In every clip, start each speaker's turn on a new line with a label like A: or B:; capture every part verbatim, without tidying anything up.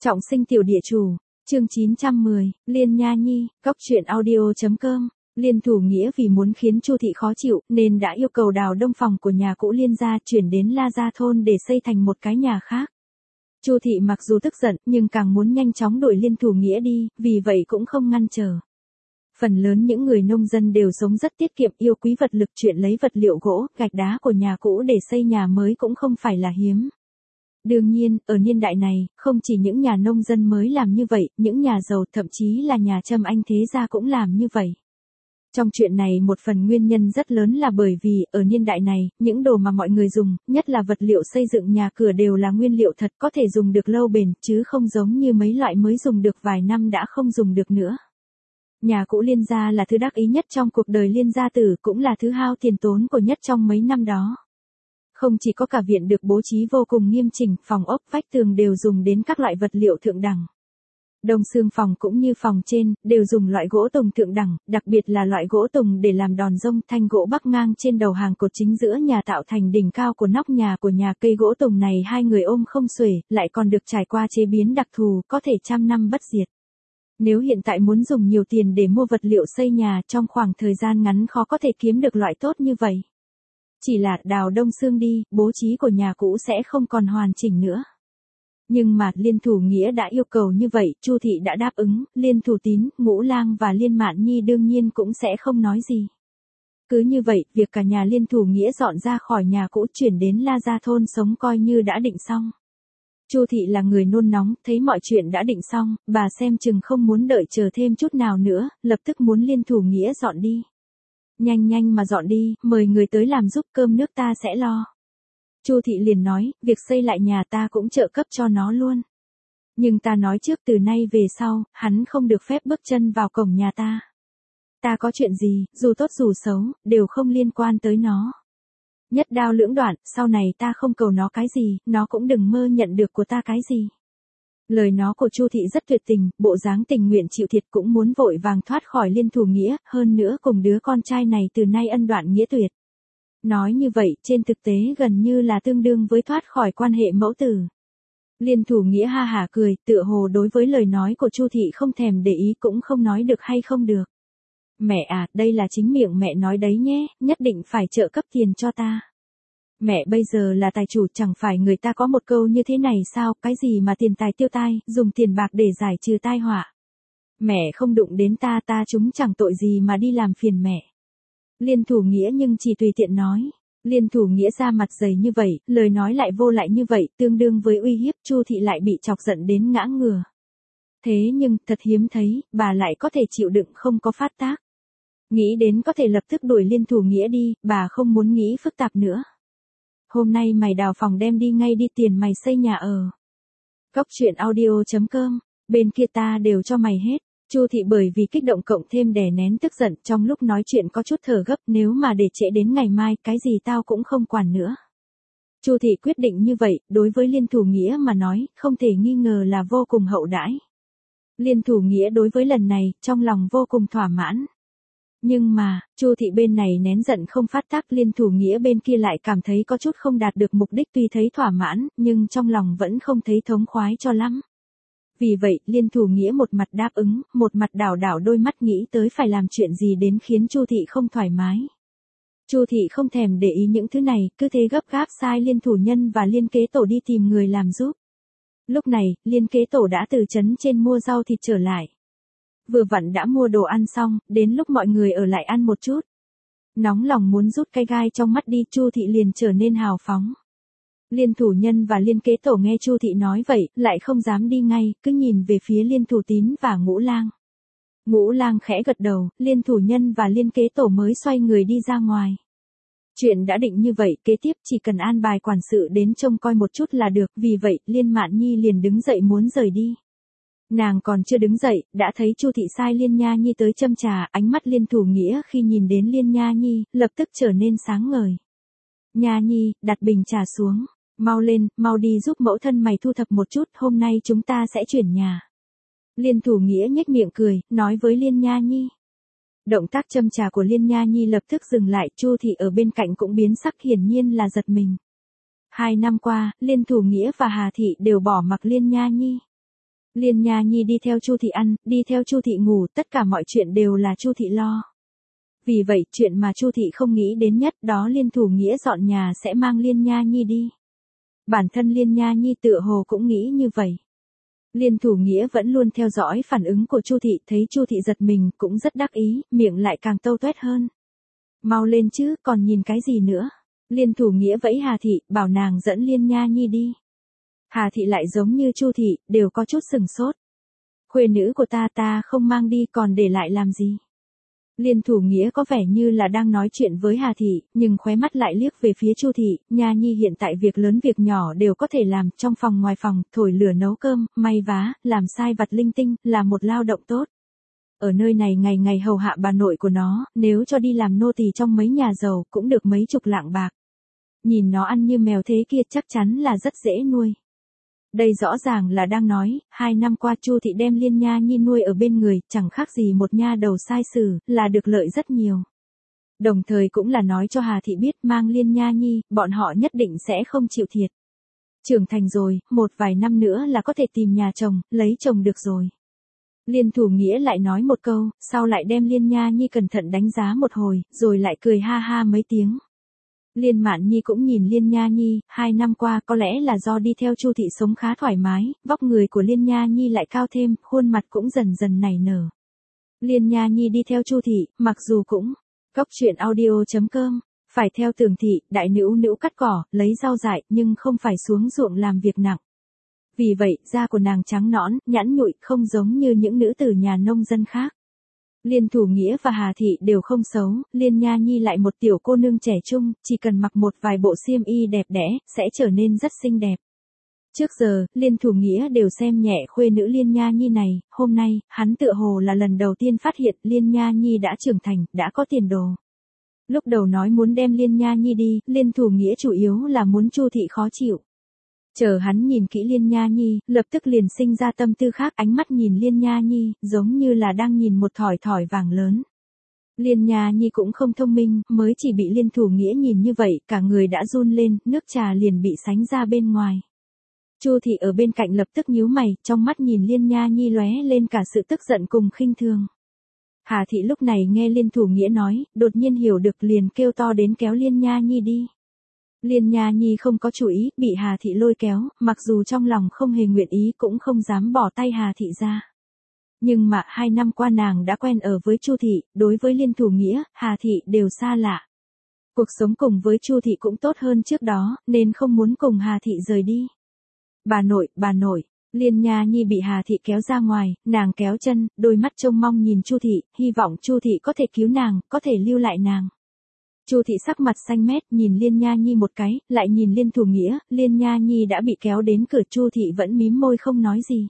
A: Trọng sinh tiểu địa chủ, chương chín trăm mười, Liên Nha Nhi, góc truyện audio.com. Liên Thủ Nghĩa vì muốn khiến Chu thị khó chịu nên đã yêu cầu đào đông phòng của nhà cũ Liên gia chuyển đến La Gia thôn để xây thành một cái nhà khác. Chu thị mặc dù tức giận nhưng càng muốn nhanh chóng đuổi Liên Thủ Nghĩa đi, vì vậy cũng không ngăn trở. Phần lớn những người nông dân đều sống rất tiết kiệm, yêu quý vật lực, chuyện lấy vật liệu gỗ, gạch đá của nhà cũ để xây nhà mới cũng không phải là hiếm. Đương nhiên, ở niên đại này, không chỉ những nhà nông dân mới làm như vậy, những nhà giàu, thậm chí là nhà Trâm Anh thế gia cũng làm như vậy. Trong chuyện này một phần nguyên nhân rất lớn là bởi vì, ở niên đại này, những đồ mà mọi người dùng, nhất là vật liệu xây dựng nhà cửa đều là nguyên liệu thật, có thể dùng được lâu bền, chứ không giống như mấy loại mới dùng được vài năm đã không dùng được nữa. Nhà cũ Liên gia là thứ đắc ý nhất trong cuộc đời Liên gia tử, cũng là thứ hao tiền tốn của nhất trong mấy năm đó. Không chỉ có cả viện được bố trí vô cùng nghiêm chỉnh, phòng ốc, vách tường đều dùng đến các loại vật liệu thượng đẳng. Đông xương phòng cũng như phòng trên, đều dùng loại gỗ tùng thượng đẳng, đặc biệt là loại gỗ tùng để làm đòn rông, thanh gỗ bắc ngang trên đầu hàng cột chính giữa nhà tạo thành đỉnh cao của nóc nhà của nhà. Cây gỗ tùng này hai người ôm không xuể, lại còn được trải qua chế biến đặc thù, có thể trăm năm bất diệt. Nếu hiện tại muốn dùng nhiều tiền để mua vật liệu xây nhà, trong khoảng thời gian ngắn khó có thể kiếm được loại tốt như vậy. Chỉ là đào đông xương đi, bố trí của nhà cũ sẽ không còn hoàn chỉnh nữa. Nhưng mà Liên Thủ Nghĩa đã yêu cầu như vậy, Chu thị đã đáp ứng, Liên Thủ Tín, Ngũ Lang và Liên Mạn Nhi đương nhiên cũng sẽ không nói gì. Cứ như vậy, việc cả nhà Liên Thủ Nghĩa dọn ra khỏi nhà cũ chuyển đến La Gia thôn sống coi như đã định xong. Chu thị là người nôn nóng, thấy mọi chuyện đã định xong, bà xem chừng không muốn đợi chờ thêm chút nào nữa, lập tức muốn Liên Thủ Nghĩa dọn đi. Nhanh nhanh mà dọn đi, mời người tới làm giúp, cơm nước ta sẽ lo. Chu thị liền nói, việc xây lại nhà ta cũng trợ cấp cho nó luôn. Nhưng ta nói trước, từ nay về sau, hắn không được phép bước chân vào cổng nhà ta. Ta có chuyện gì, dù tốt dù xấu, đều không liên quan tới nó. Nhất đao lưỡng đoạn, sau này ta không cầu nó cái gì, nó cũng đừng mơ nhận được của ta cái gì. Lời nói của Chu thị rất tuyệt tình, bộ dáng tình nguyện chịu thiệt, cũng muốn vội vàng thoát khỏi Liên Thủ Nghĩa, hơn nữa cùng đứa con trai này từ nay ân đoạn nghĩa tuyệt. Nói như vậy, trên thực tế gần như là tương đương với thoát khỏi quan hệ mẫu tử. Liên Thủ Nghĩa ha hả cười, tựa hồ đối với lời nói của Chu thị không thèm để ý, cũng không nói được hay không được. Mẹ à, đây là chính miệng mẹ nói đấy nhé, nhất định phải trợ cấp tiền cho ta. Mẹ bây giờ là tài chủ, chẳng phải người ta có một câu như thế này sao, cái gì mà tiền tài tiêu tai, dùng tiền bạc để giải trừ tai họa. Mẹ không đụng đến ta, ta chúng chẳng tội gì mà đi làm phiền mẹ. Liên Thủ Nghĩa nhưng chỉ tùy tiện nói. Liên Thủ Nghĩa ra mặt dày như vậy, lời nói lại vô lại như vậy, tương đương với uy hiếp, Chu thị lại bị chọc giận đến ngã ngửa. Thế nhưng, thật hiếm thấy, bà lại có thể chịu đựng không có phát tác. Nghĩ đến có thể lập tức đuổi Liên Thủ Nghĩa đi, bà không muốn nghĩ phức tạp nữa. Hôm nay mày đào phòng đem đi ngay đi, tiền mày xây nhà ở. Góc truyện audio.com, bên kia ta đều cho mày hết. Chu thị bởi vì kích động cộng thêm đè nén tức giận, trong lúc nói chuyện có chút thở gấp, nếu mà để trễ đến ngày mai, cái gì tao cũng không quản nữa. Chu thị quyết định như vậy, đối với Liên Thủ Nghĩa mà nói, không thể nghi ngờ là vô cùng hậu đãi. Liên Thủ Nghĩa đối với lần này, trong lòng vô cùng thỏa mãn. Nhưng mà, Chu thị bên này nén giận không phát tác, Liên Thủ Nghĩa bên kia lại cảm thấy có chút không đạt được mục đích, tuy thấy thỏa mãn, nhưng trong lòng vẫn không thấy thống khoái cho lắm. Vì vậy, Liên Thủ Nghĩa một mặt đáp ứng, một mặt đảo đảo đôi mắt nghĩ tới phải làm chuyện gì đến khiến Chu thị không thoải mái. Chu thị không thèm để ý những thứ này, cứ thế gấp gáp sai Liên Thủ Nhân và Liên Kế Tổ đi tìm người làm giúp. Lúc này, Liên Kế Tổ đã từ trấn trên mua rau thịt trở lại. Vừa vặn đã mua đồ ăn xong, đến lúc mọi người ở lại ăn một chút. Nóng lòng muốn rút cái gai trong mắt đi, Chu thị liền trở nên hào phóng. Liên Thủ Nhân và Liên Kế Tổ nghe Chu thị nói vậy, lại không dám đi ngay, cứ nhìn về phía Liên Thủ Tín và Ngũ Lang. Ngũ Lang khẽ gật đầu, Liên Thủ Nhân và Liên Kế Tổ mới xoay người đi ra ngoài. Chuyện đã định như vậy, kế tiếp chỉ cần an bài quản sự đến trông coi một chút là được, vì vậy, Liên Mạn Nhi liền đứng dậy muốn rời đi. Nàng còn chưa đứng dậy, đã thấy Chu thị sai Liên Nha Nhi tới châm trà, ánh mắt Liên Thủ Nghĩa khi nhìn đến Liên Nha Nhi, lập tức trở nên sáng ngời. Nha Nhi, đặt bình trà xuống. Mau lên, mau đi giúp mẫu thân mày thu thập một chút, hôm nay chúng ta sẽ chuyển nhà. Liên Thủ Nghĩa nhếch miệng cười, nói với Liên Nha Nhi. Động tác châm trà của Liên Nha Nhi lập tức dừng lại, Chu thị ở bên cạnh cũng biến sắc, hiển nhiên là giật mình. Hai năm qua, Liên Thủ Nghĩa và Hà thị đều bỏ mặc Liên Nha Nhi. Liên Nha Nhi đi theo Chu thị ăn, đi theo Chu thị ngủ, tất cả mọi chuyện đều là Chu thị lo. Vì vậy, chuyện mà Chu thị không nghĩ đến nhất đó Liên Thủ Nghĩa dọn nhà sẽ mang Liên Nha Nhi đi. Bản thân Liên Nha Nhi tựa hồ cũng nghĩ như vậy. Liên Thủ Nghĩa vẫn luôn theo dõi phản ứng của Chu thị, thấy Chu thị giật mình, cũng rất đắc ý, miệng lại càng tâu tuét hơn. Mau lên chứ, còn nhìn cái gì nữa? Liên Thủ Nghĩa vẫy Hà thị, bảo nàng dẫn Liên Nha Nhi đi. Hà thị lại giống như Chu thị, đều có chút sừng sốt. Khuê nữ của ta ta không mang đi còn để lại làm gì? Liên Thủ Nghĩa có vẻ như là đang nói chuyện với Hà thị, nhưng khóe mắt lại liếc về phía Chu thị, Nha Nhi hiện tại việc lớn việc nhỏ đều có thể làm, trong phòng ngoài phòng, thổi lửa nấu cơm, may vá, làm sai vặt linh tinh, là một lao động tốt. Ở nơi này ngày ngày hầu hạ bà nội của nó, nếu cho đi làm nô tỳ trong mấy nhà giàu cũng được mấy chục lạng bạc. Nhìn nó ăn như mèo thế kia chắc chắn là rất dễ nuôi. Đây rõ ràng là đang nói, hai năm qua Chu thị đem Liên Nha Nhi nuôi ở bên người, chẳng khác gì một nha đầu sai sử, là được lợi rất nhiều. Đồng thời cũng là nói cho Hà thị biết mang Liên Nha Nhi, bọn họ nhất định sẽ không chịu thiệt. Trưởng thành rồi, một vài năm nữa là có thể tìm nhà chồng, lấy chồng được rồi. Liên Thủ Nghĩa lại nói một câu, sau lại đem Liên Nha Nhi cẩn thận đánh giá một hồi, rồi lại cười ha ha mấy tiếng. Liên Mạn Nhi cũng nhìn Liên Nha Nhi, hai năm qua có lẽ là do đi theo Chu thị sống khá thoải mái, vóc người của Liên Nha Nhi lại cao thêm, khuôn mặt cũng dần dần nảy nở. Liên Nha Nhi đi theo Chu thị, mặc dù cũng Cốc truyện audio chấm com, phải theo Tường thị, đại nữu nữu cắt cỏ, lấy rau dại, nhưng không phải xuống ruộng làm việc nặng. Vì vậy, da của nàng trắng nõn, nhẵn nhụi, không giống như những nữ tử nhà nông dân khác. Liên Thủ Nghĩa và Hà thị đều không xấu, Liên Nha Nhi lại một tiểu cô nương trẻ trung, chỉ cần mặc một vài bộ xiêm y đẹp đẽ, sẽ trở nên rất xinh đẹp. Trước giờ, Liên Thủ Nghĩa đều xem nhẹ khuê nữ Liên Nha Nhi này, hôm nay, hắn tựa hồ là lần đầu tiên phát hiện Liên Nha Nhi đã trưởng thành, đã có tiền đồ. Lúc đầu nói muốn đem Liên Nha Nhi đi, Liên Thủ Nghĩa chủ yếu là muốn Chu thị khó chịu. Chờ hắn nhìn kỹ Liên Nha Nhi, lập tức liền sinh ra tâm tư khác, ánh mắt nhìn Liên Nha Nhi, giống như là đang nhìn một thỏi thỏi vàng lớn. Liên Nha Nhi cũng không thông minh, mới chỉ bị Liên Thủ Nghĩa nhìn như vậy, cả người đã run lên, nước trà liền bị sánh ra bên ngoài. Chu thị ở bên cạnh lập tức nhíu mày, trong mắt nhìn Liên Nha Nhi lóe lên cả sự tức giận cùng khinh thường. Hà thị lúc này nghe Liên Thủ Nghĩa nói, đột nhiên hiểu được liền kêu to đến kéo Liên Nha Nhi đi. Liên Nha Nhi không có chủ ý, bị Hà thị lôi kéo, mặc dù trong lòng không hề nguyện ý cũng không dám bỏ tay Hà thị ra. Nhưng mà hai năm qua nàng đã quen ở với Chu thị, đối với Liên Thủ Nghĩa, Hà thị đều xa lạ. Cuộc sống cùng với Chu thị cũng tốt hơn trước đó, nên không muốn cùng Hà thị rời đi. Bà nội, bà nội, Liên Nha Nhi bị Hà thị kéo ra ngoài, nàng kéo chân, đôi mắt trông mong nhìn Chu thị, hy vọng Chu thị có thể cứu nàng, có thể lưu lại nàng. Chu thị sắc mặt xanh mét, nhìn Liên Nha Nhi một cái, lại nhìn Liên Thủ Nghĩa, Liên Nha Nhi đã bị kéo đến cửa, Chu thị vẫn mím môi không nói gì.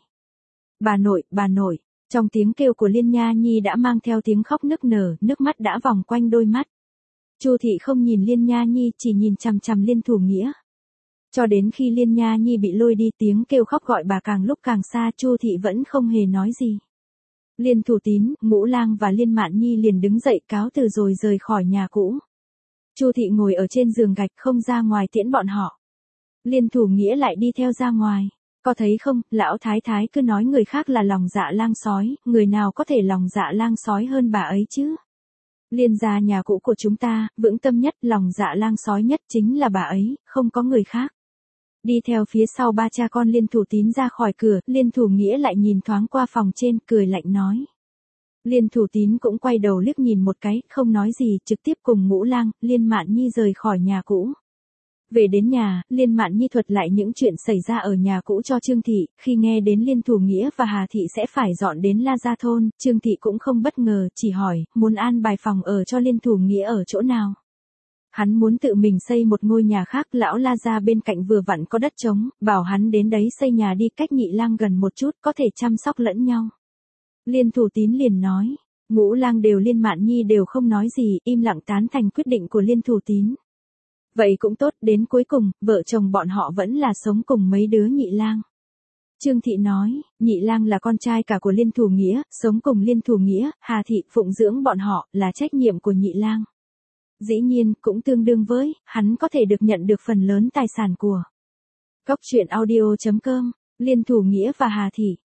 A: Bà nội, bà nội, trong tiếng kêu của Liên Nha Nhi đã mang theo tiếng khóc nức nở, nước mắt đã vòng quanh đôi mắt. Chu thị không nhìn Liên Nha Nhi, chỉ nhìn chằm chằm Liên Thủ Nghĩa. Cho đến khi Liên Nha Nhi bị lôi đi, tiếng kêu khóc gọi bà càng lúc càng xa, Chu thị vẫn không hề nói gì. Liên Thủ Tín, Ngũ Lang và Liên Mạn Nhi liền đứng dậy cáo từ rồi rời khỏi nhà cũ. Chu thị ngồi ở trên giường gạch không ra ngoài tiễn bọn họ. Liên Thủ Nghĩa lại đi theo ra ngoài. Có thấy không, lão thái thái cứ nói người khác là lòng dạ lang sói, người nào có thể lòng dạ lang sói hơn bà ấy chứ? Liên gia nhà cũ của chúng ta, vững tâm nhất, lòng dạ lang sói nhất chính là bà ấy, không có người khác. Đi theo phía sau ba cha con Liên Thủ Tín ra khỏi cửa, Liên Thủ Nghĩa lại nhìn thoáng qua phòng trên, cười lạnh nói. Liên Thủ Tín cũng quay đầu liếc nhìn một cái, không nói gì, trực tiếp cùng Ngũ Lang, Liên Mạn Nhi rời khỏi nhà cũ. Về đến nhà, Liên Mạn Nhi thuật lại những chuyện xảy ra ở nhà cũ cho Trương Thị, khi nghe đến Liên Thủ Nghĩa và Hà Thị sẽ phải dọn đến La Gia Thôn, Trương Thị cũng không bất ngờ, chỉ hỏi, muốn an bài phòng ở cho Liên Thủ Nghĩa ở chỗ nào. Hắn muốn tự mình xây một ngôi nhà khác, lão La Gia bên cạnh vừa vặn có đất trống, bảo hắn đến đấy xây nhà đi, cách Nhị Lang gần một chút, có thể chăm sóc lẫn nhau. Liên Thủ Tín liền nói, Ngũ Lang đều Liên Mạn Nhi đều không nói gì, im lặng tán thành quyết định của Liên Thủ Tín. Vậy cũng tốt, đến cuối cùng, vợ chồng bọn họ vẫn là sống cùng mấy đứa Nhị Lang. Trương Thị nói, Nhị Lang là con trai cả của Liên Thủ Nghĩa, sống cùng Liên Thủ Nghĩa, Hà Thị phụng dưỡng bọn họ, là trách nhiệm của Nhị Lang. Dĩ nhiên, cũng tương đương với, hắn có thể được nhận được phần lớn tài sản của. Cốc truyện audio chấm com, Liên Thủ Nghĩa và Hà Thị.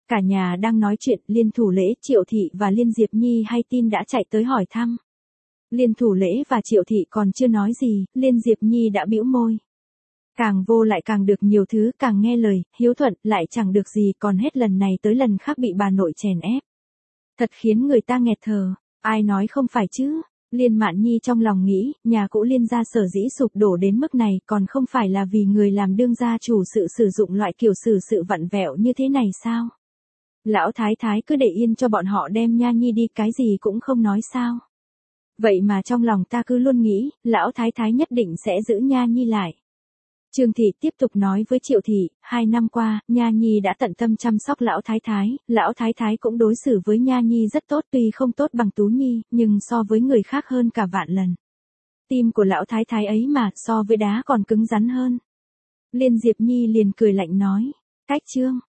A: Cả nhà đang nói chuyện, Liên Thủ Lễ, Triệu Thị và Liên Diệp Nhi hay tin đã chạy tới hỏi thăm. Liên Thủ Lễ và Triệu Thị còn chưa nói gì, Liên Diệp Nhi đã bĩu môi. Càng vô lại càng được nhiều thứ, càng nghe lời, hiếu thuận, lại chẳng được gì, còn hết lần này tới lần khác bị bà nội chèn ép. Thật khiến người ta nghẹt thở, ai nói không phải chứ. Liên Mạn Nhi trong lòng nghĩ, nhà cũ Liên gia sở dĩ sụp đổ đến mức này còn không phải là vì người làm đương gia chủ sự sử dụng loại kiểu xử sự vặn vẹo như thế này sao? Lão thái thái cứ để yên cho bọn họ đem Nha Nhi đi, cái gì cũng không nói sao? Vậy mà trong lòng ta cứ luôn nghĩ, lão thái thái nhất định sẽ giữ Nha Nhi lại. Trương Thị tiếp tục nói với Triệu Thị, hai năm qua, Nha Nhi đã tận tâm chăm sóc lão thái thái, lão thái thái cũng đối xử với Nha Nhi rất tốt, tuy không tốt bằng Tú Nhi, nhưng so với người khác hơn cả vạn lần. Tim của lão thái thái ấy mà, so với đá còn cứng rắn hơn. Liên Diệp Nhi liền cười lạnh nói, cách Trương,